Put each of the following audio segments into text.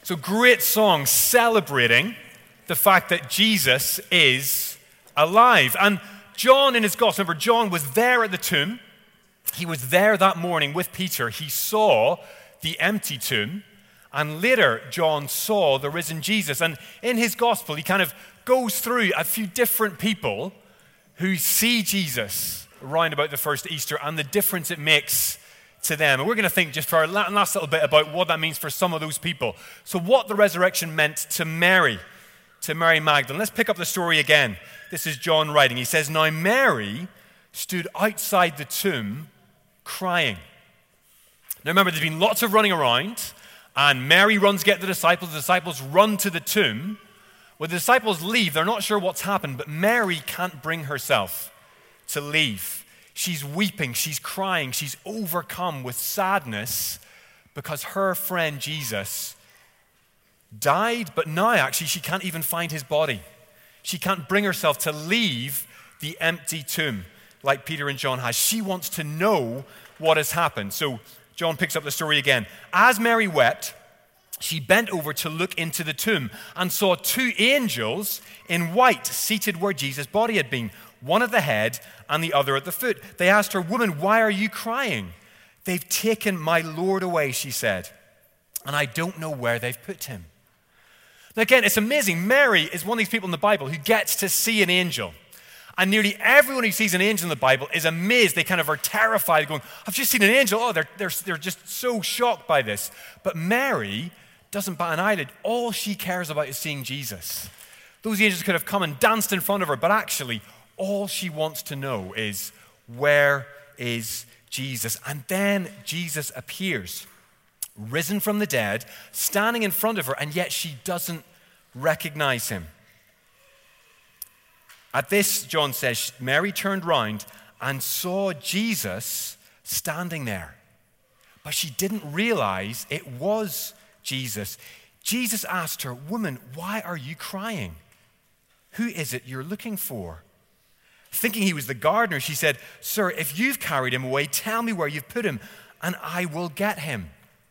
So great song celebrating the fact that Jesus is alive. And John in his gospel, remember, John was there at the tomb. He was there that morning with Peter. He saw the empty tomb. And later, John saw the risen Jesus. And in his gospel, he kind of goes through a few different people who see Jesus around about the first Easter and the difference it makes to them. And we're going to think just for our last little bit about what that means for some of those people. So what the resurrection meant to Mary Magdalene. Let's pick up the story again. This is John writing. He says, "Now Mary stood outside the tomb crying." Now remember, there's been lots of running around, and Mary runs to get the disciples run to the tomb. When the disciples leave, they're not sure what's happened, but Mary can't bring herself to leave. She's weeping, she's crying, she's overcome with sadness because her friend Jesus died, but now actually she can't even find his body. She can't bring herself to leave the empty tomb like Peter and John has. She wants to know what has happened. So John picks up the story again. As Mary wept, she bent over to look into the tomb and saw two angels in white seated where Jesus' body had been, one at the head and the other at the foot. They asked her, "Woman, why are you crying?" "They've taken my Lord away," she said, "and I don't know where they've put him." Now again, it's amazing. Mary is one of these people in the Bible who gets to see an angel. And nearly everyone who sees an angel in the Bible is amazed. They kind of are terrified, going, "I've just seen an angel." Oh, they're just so shocked by this. But Mary doesn't bat an eyelid. All she cares about is seeing Jesus. Those angels could have come and danced in front of her, but actually, all she wants to know is, where is Jesus? And then Jesus appears, risen from the dead, standing in front of her, and yet she doesn't recognize him. At this, John says, Mary turned round and saw Jesus standing there. But she didn't realize it was Jesus. Jesus asked her, "Woman, why are you crying? Who is it you're looking for?" Thinking he was the gardener, she said, "Sir, if you've carried him away, tell me where you've put him, and I will get him."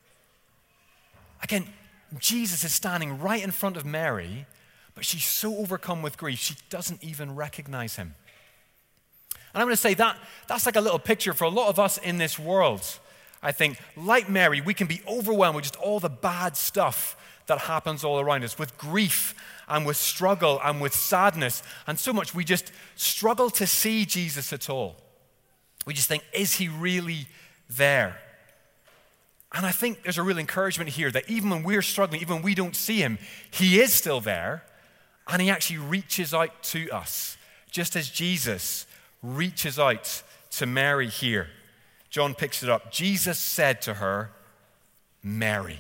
Again, Jesus is standing right in front of Mary, but she's so overcome with grief, she doesn't even recognize him. And I'm going to say that's like a little picture for a lot of us in this world. I think, like Mary, we can be overwhelmed with just all the bad stuff that happens all around us, with grief and with struggle and with sadness, and so much we just struggle to see Jesus at all. We just think, is he really there? And I think there's a real encouragement here that even when we're struggling, even when we don't see him, he is still there, and he actually reaches out to us, just as Jesus reaches out to Mary here. John picks it up. Jesus said to her, "Mary."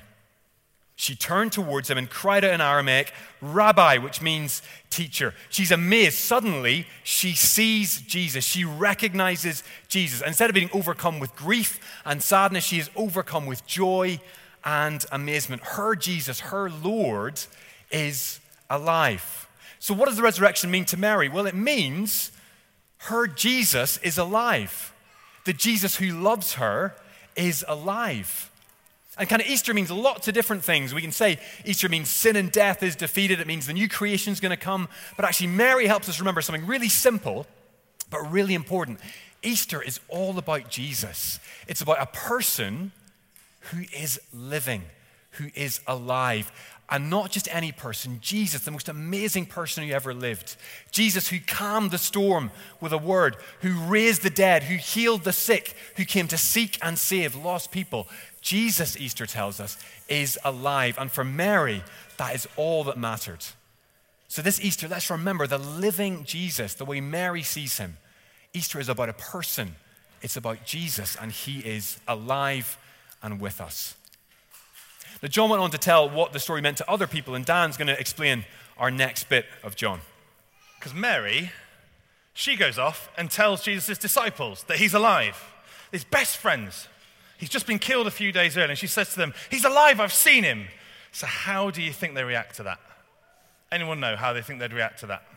She turned towards him and cried out in Aramaic, "Rabbi," which means teacher. She's amazed. Suddenly, she sees Jesus. She recognizes Jesus. Instead of being overcome with grief and sadness, she is overcome with joy and amazement. Her Jesus, her Lord, is alive. So what does the resurrection mean to Mary? Well, it means her Jesus is alive. The Jesus who loves her is alive. And kind of Easter means lots of different things. We can say Easter means sin and death is defeated. It means the new creation is going to come. But actually, Mary helps us remember something really simple, but really important. Easter is all about Jesus. It's about a person who is living, who is alive. And not just any person, Jesus, the most amazing person who ever lived. Jesus who calmed the storm with a word, who raised the dead, who healed the sick, who came to seek and save lost people. Jesus, Easter tells us, is alive. And for Mary, that is all that mattered. So this Easter, let's remember the living Jesus, the way Mary sees him. Easter is about a person. It's about Jesus, and he is alive and with us. Now, John went on to tell what the story meant to other people, and Dan's going to explain our next bit of John. Because Mary, she goes off and tells Jesus' disciples that he's alive. His best friends. He's just been killed a few days earlier, and she says to them, "He's alive, I've seen him." So how do you think they react to that? Anyone know how they think they'd react to that?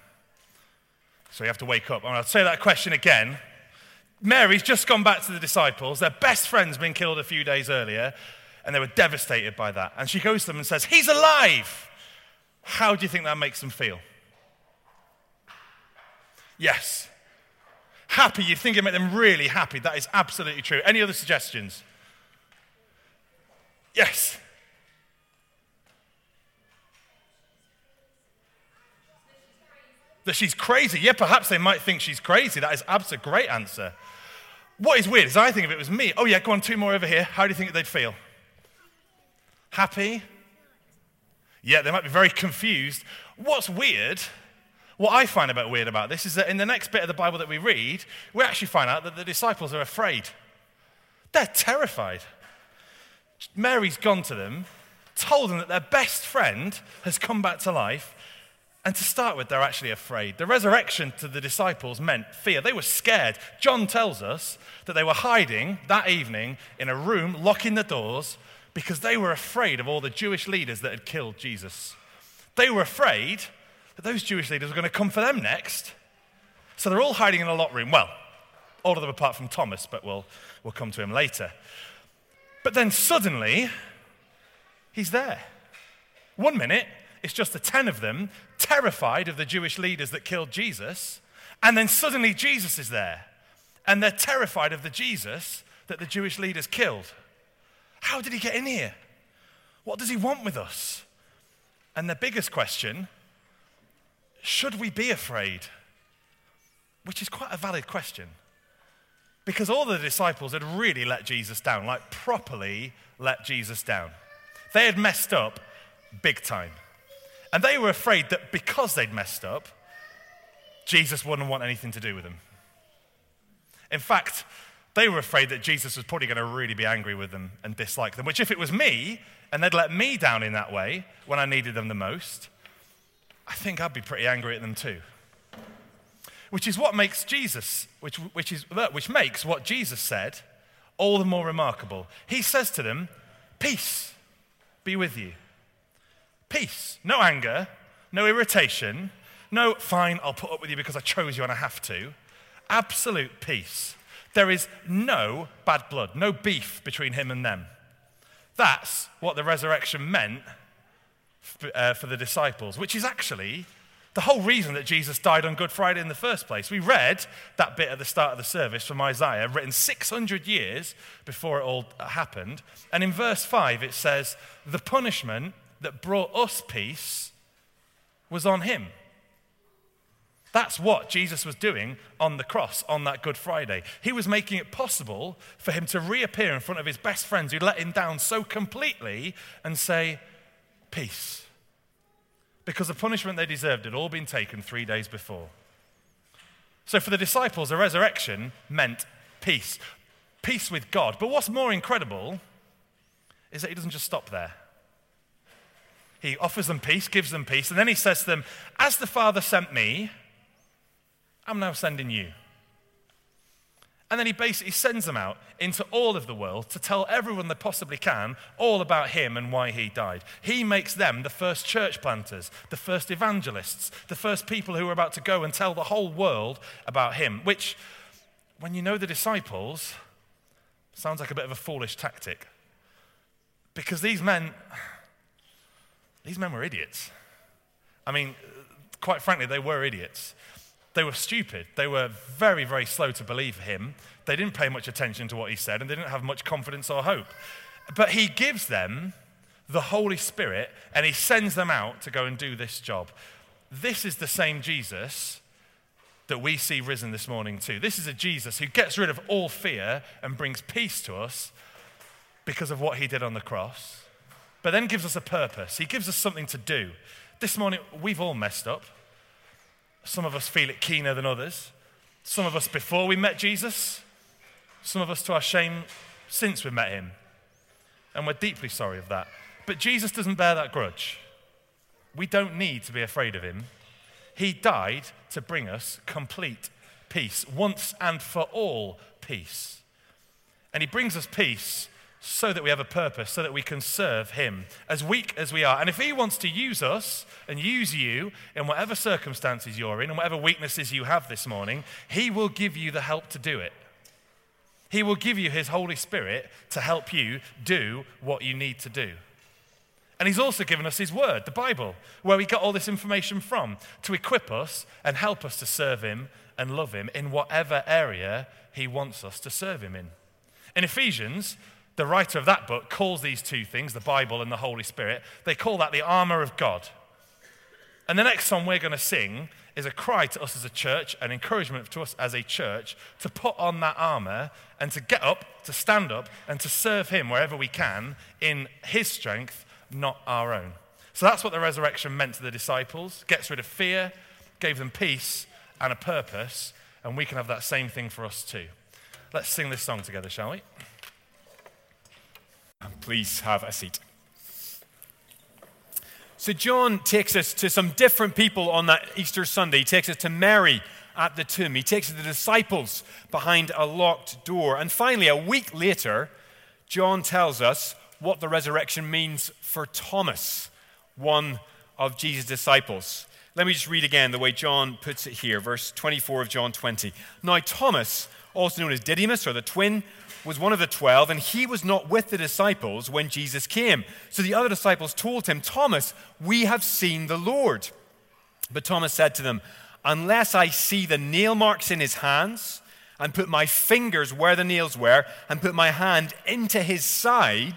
So you have to wake up. And I'll say that question again. Mary's just gone back to the disciples. Their best friend's been killed a few days earlier. And they were devastated by that. And she goes to them and says, he's alive. How do you think that makes them feel? Yes. Happy, you'd think it made them really happy. That is absolutely true. Any other suggestions? Yes. That she's crazy. Yeah, perhaps they might think she's crazy. That is a great answer. What is weird is I think if it was me, oh yeah, go on, 2 more over here. How do you think they'd feel? Happy? Yeah, they might be very confused. What's weird, what I find weird about this is that in the next bit of the Bible that we read, we actually find out that the disciples are afraid. They're terrified. Mary's gone to them, told them that their best friend has come back to life, and to start with, they're actually afraid. The resurrection to the disciples meant fear. They were scared. John tells us that they were hiding that evening in a room, locking the doors, because they were afraid of all the Jewish leaders that had killed Jesus. They were afraid that those Jewish leaders were going to come for them next. So they're all hiding in a locked room. Well, all of them apart from Thomas, but we'll come to him later. But then suddenly, he's there. 1 minute, it's just the 10 of them, terrified of the Jewish leaders that killed Jesus. And then suddenly Jesus is there. And they're terrified of the Jesus that the Jewish leaders killed. How did he get in here? What does he want with us? And the biggest question, should we be afraid? Which is quite a valid question. Because all the disciples had really let Jesus down, like properly let Jesus down. They had messed up big time. And they were afraid that because they'd messed up, Jesus wouldn't want anything to do with them. In fact, they were afraid that Jesus was probably going to really be angry with them and dislike them, which if it was me, and they'd let me down in that way when I needed them the most, I think I'd be pretty angry at them too. Which is what makes which makes what Jesus said all the more remarkable. He says to them, peace be with you. Peace. No anger, no irritation, no, fine, I'll put up with you because I chose you and I have to. Absolute peace. There is no bad blood, no beef between him and them. That's what the resurrection meant for the disciples, which is actually the whole reason that Jesus died on Good Friday in the first place. We read that bit at the start of the service from Isaiah, written 600 years before it all happened. And in verse 5 it says, the punishment that brought us peace was on him. That's what Jesus was doing on the cross on that Good Friday. He was making it possible for him to reappear in front of his best friends who let him down so completely and say, peace. Because the punishment they deserved had all been taken 3 days before. So for the disciples, the resurrection meant peace. Peace with God. But what's more incredible is that he doesn't just stop there. He offers them peace, gives them peace, and then he says to them, as the Father sent me, I'm now sending you. And then he basically sends them out into all of the world to tell everyone they possibly can all about him and why he died. He makes them the first church planters, the first evangelists, the first people who are about to go and tell the whole world about him, which, when you know the disciples, sounds like a bit of a foolish tactic. Because these men were idiots. I mean, quite frankly, they were idiots. They were stupid. They were very, very slow to believe him. They didn't pay much attention to what he said, and they didn't have much confidence or hope. But he gives them the Holy Spirit, and he sends them out to go and do this job. This is the same Jesus that we see risen this morning too. This is a Jesus who gets rid of all fear and brings peace to us because of what he did on the cross, but then gives us a purpose. He gives us something to do. This morning, we've all messed up. Some of us feel it keener than others. Some of us before we met Jesus. Some of us to our shame since we met him. And we're deeply sorry of that. But Jesus doesn't bear that grudge. We don't need to be afraid of him. He died to bring us complete peace, once and for all peace. And he brings us peace so that we have a purpose, so that we can serve him, as weak as we are. And if he wants to use us and use you in whatever circumstances you're in and whatever weaknesses you have this morning, he will give you the help to do it. He will give you his Holy Spirit to help you do what you need to do. And he's also given us his word, the Bible, where we got all this information from to equip us and help us to serve him and love him in whatever area he wants us to serve him in. In Ephesians, the writer of that book calls these two things, the Bible and the Holy Spirit, they call that the armor of God. And the next song we're going to sing is a cry to us as a church, an encouragement to us as a church to put on that armor and to get up, to stand up, and to serve him wherever we can in his strength, not our own. So that's what the resurrection meant to the disciples. Gets rid of fear, gave them peace and a purpose, and we can have that same thing for us too. Let's sing this song together, shall we? Please have a seat. So John takes us to some different people on that Easter Sunday. He takes us to Mary at the tomb. He takes us to the disciples behind a locked door. And finally, a week later, John tells us what the resurrection means for Thomas, one of Jesus' disciples. Let me just read again the way John puts it here, verse 24 of John 20. Now Thomas, also known as Didymus, or the twin, was one of the 12, and he was not with the disciples when Jesus came. So the other disciples told him, Thomas, we have seen the Lord. But Thomas said to them, unless I see the nail marks in his hands, and put my fingers where the nails were, and put my hand into his side,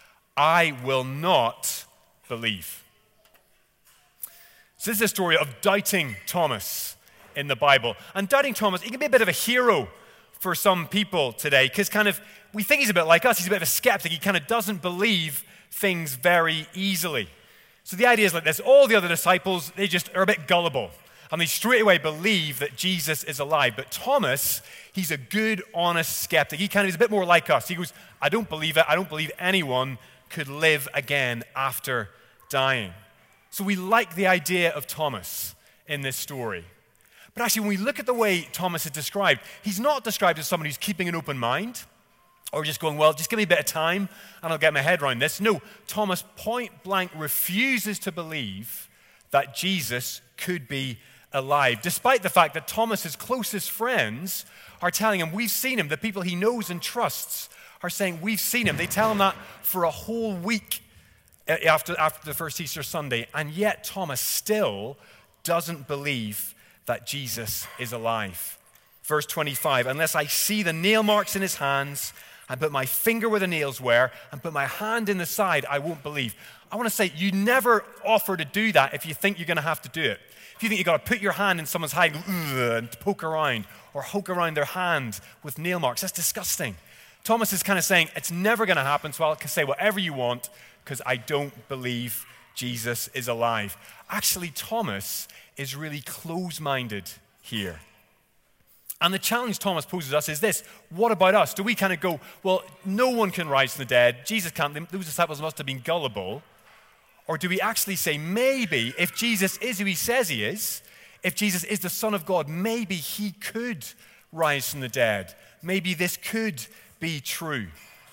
I will not believe. So this is a story of doubting Thomas in the Bible. And doubting Thomas, he can be a bit of a hero for some people today, because we think he's a bit like us. He's a bit of a skeptic. He kind of doesn't believe things very easily. So the idea is like this. All the other disciples, they just are a bit gullible. And they straight away believe that Jesus is alive. But Thomas, he's a good, honest skeptic. He's a bit more like us. He goes, I don't believe it. I don't believe anyone could live again after dying. So we like the idea of Thomas in this story. But actually, when we look at the way Thomas is described, he's not described as someone who's keeping an open mind or just going, well, just give me a bit of time and I'll get my head around this. No, Thomas point blank refuses to believe that Jesus could be alive, despite the fact that Thomas's closest friends are telling him, we've seen him. The people he knows and trusts are saying, we've seen him. They tell him that for a whole week after the first Easter Sunday, and yet Thomas still doesn't believe that Jesus is alive. Verse 25, unless I see the nail marks in his hands and put my finger where the nails were and put my hand in the side, I won't believe. I want to say, you never offer to do that if you think you're going to have to do it. If you think you've got to put your hand in someone's hide and poke around or poke around their hand with nail marks, that's disgusting. Thomas is kind of saying, it's never going to happen, so I'll say whatever you want because I don't believe Jesus is alive. Actually, Thomas is really close-minded here. And the challenge Thomas poses us is this. What about us? Do we kind of go, well, no one can rise from the dead. Jesus can't. Those disciples must have been gullible. Or do we actually say, maybe if Jesus is who he says he is, if Jesus is the Son of God, maybe he could rise from the dead. Maybe this could be true.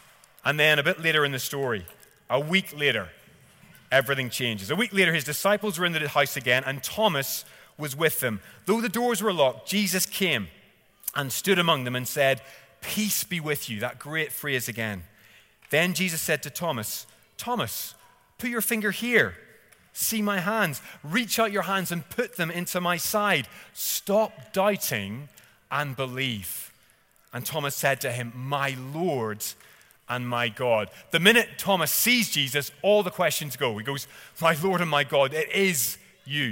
And then a bit later in the story, a week later, everything changes. A week later, his disciples were in the house again, and Thomas was with them. Though the doors were locked, Jesus came and stood among them and said, peace be with you. That great phrase again. Then Jesus said to Thomas, Thomas, put your finger here. See my hands. Reach out your hands and put them into my side. Stop doubting and believe. And Thomas said to him, my Lord and my God. The minute Thomas sees Jesus, all the questions go. He goes, my Lord and my God, it is you.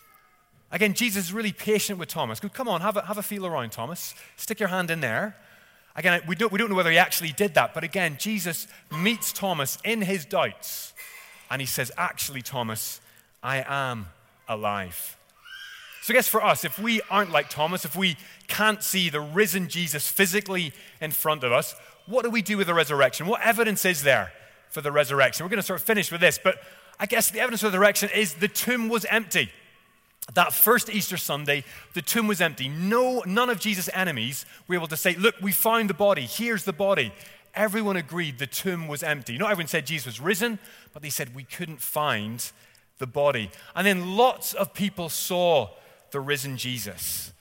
Again, Jesus is really patient with Thomas. Go, come on, have a feel around, Thomas. Stick your hand in there. Again, we don't know whether he actually did that, but again, Jesus meets Thomas in his doubts, and he says, actually, Thomas, I am alive. So I guess for us, if we aren't like Thomas, if we can't see the risen Jesus physically in front of us, what do we do with the resurrection? What evidence is there for the resurrection? We're going to sort of finish with this, but I guess the evidence of the resurrection is the tomb was empty. That first Easter Sunday, the tomb was empty. None of Jesus' enemies were able to say, look, we found the body. Here's the body. Everyone agreed the tomb was empty. Not everyone said Jesus was risen, but they said we couldn't find the body. And then lots of people saw the risen Jesus.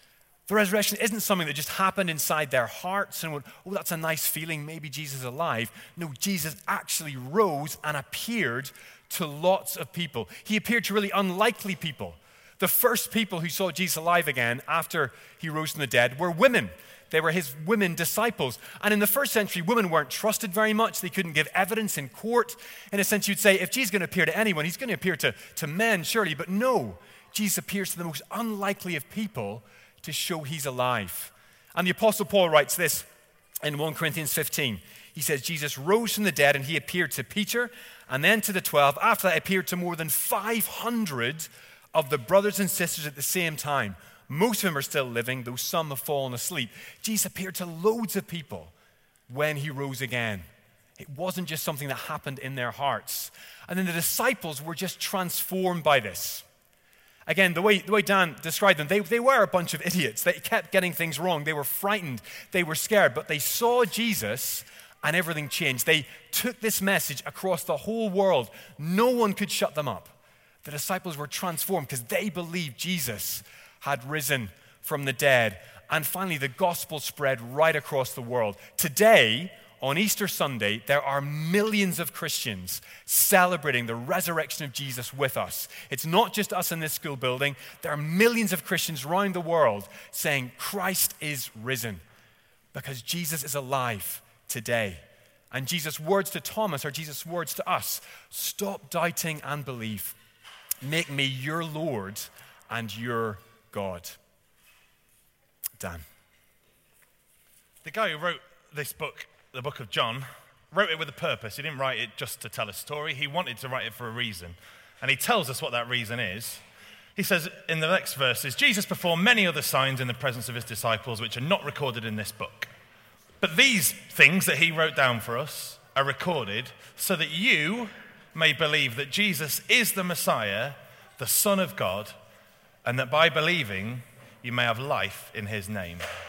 The resurrection isn't something that just happened inside their hearts and went, oh, that's a nice feeling, maybe Jesus is alive. No, Jesus actually rose and appeared to lots of people. He appeared to really unlikely people. The first people who saw Jesus alive again after he rose from the dead were women. They were his women disciples. And in the first century, women weren't trusted very much. They couldn't give evidence in court. In a sense, you'd say, if Jesus is going to appear to anyone, he's going to appear to men, surely. But no, Jesus appears to the most unlikely of people to show he's alive. And the Apostle Paul writes this in 1 Corinthians 15. He says, Jesus rose from the dead and he appeared to Peter and then to the 12. After that, appeared to more than 500 of the brothers and sisters at the same time. Most of them are still living, though some have fallen asleep. Jesus appeared to loads of people when he rose again. It wasn't just something that happened in their hearts. And then the disciples were just transformed by this. Again, the way Dan described them, they were a bunch of idiots. They kept getting things wrong. They were frightened. They were scared. But they saw Jesus and everything changed. They took this message across the whole world. No one could shut them up. The disciples were transformed because they believed Jesus had risen from the dead. And finally, the gospel spread right across the world. Today, on Easter Sunday, there are millions of Christians celebrating the resurrection of Jesus with us. It's not just us in this school building. There are millions of Christians around the world saying Christ is risen because Jesus is alive today. And Jesus' words to Thomas are Jesus' words to us. Stop doubting and believe. Make me your Lord and your God. Dan. The guy who wrote this book, the book of John, wrote it with a purpose. He didn't write it just to tell a story. He wanted to write it for a reason. And he tells us what that reason is. He says in the next verses, Jesus performed many other signs in the presence of his disciples, which are not recorded in this book. But these things that he wrote down for us are recorded so that you may believe that Jesus is the Messiah, the Son of God, and that by believing you may have life in his name.